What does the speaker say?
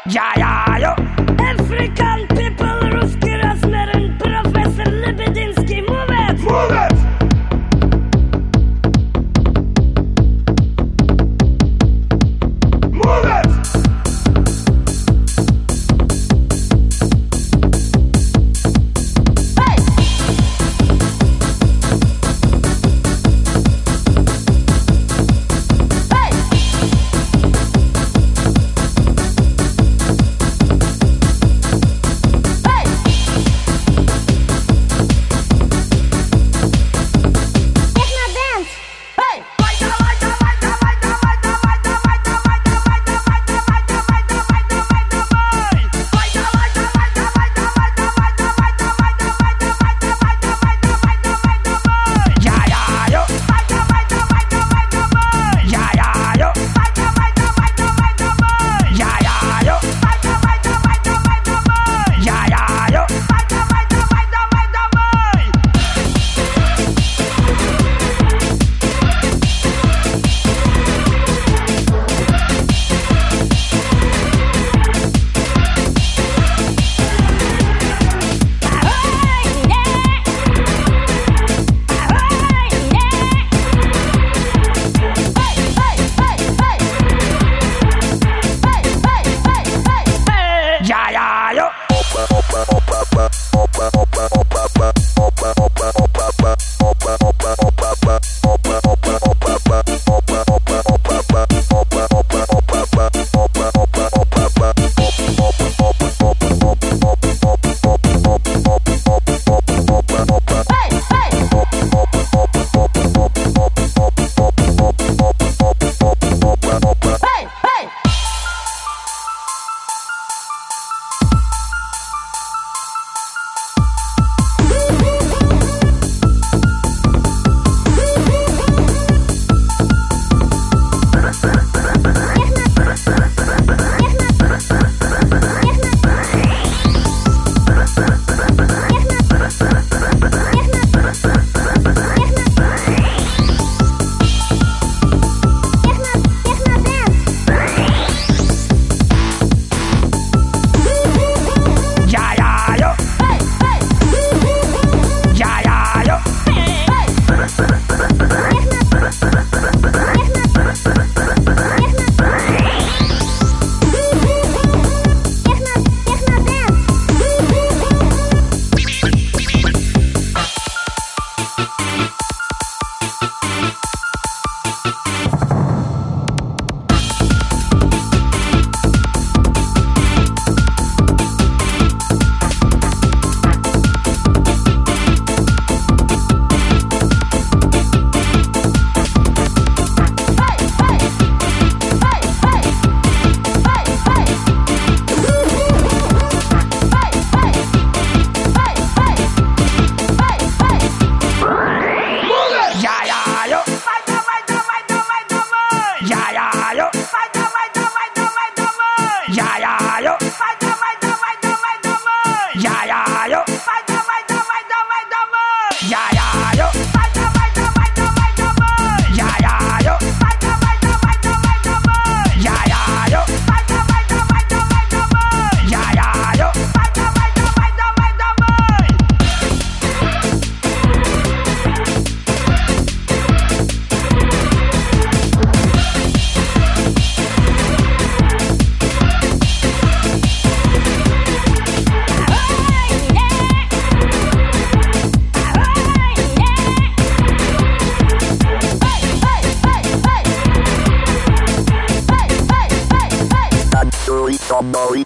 Ja, ja, jo. African people, русский размерен, профессор Лебединский, move it! Move it! Move it! Hey! Hey! Hey! Techno dance! Hey! Ja, ja, jo. Ja, ja, jo. Ja, ja, jo. Ja, ja, jo. Ja, ja, jo. Ja, ja, jo. Ja, ja, jo. Ja, ja, jo. Ja, ja, jo. Ja, ja, jo. Ja, ja, jo. Ja, ja, jo. Ja, ja, jo. Ja, ja, jo. Ja, ja, jo. Boy.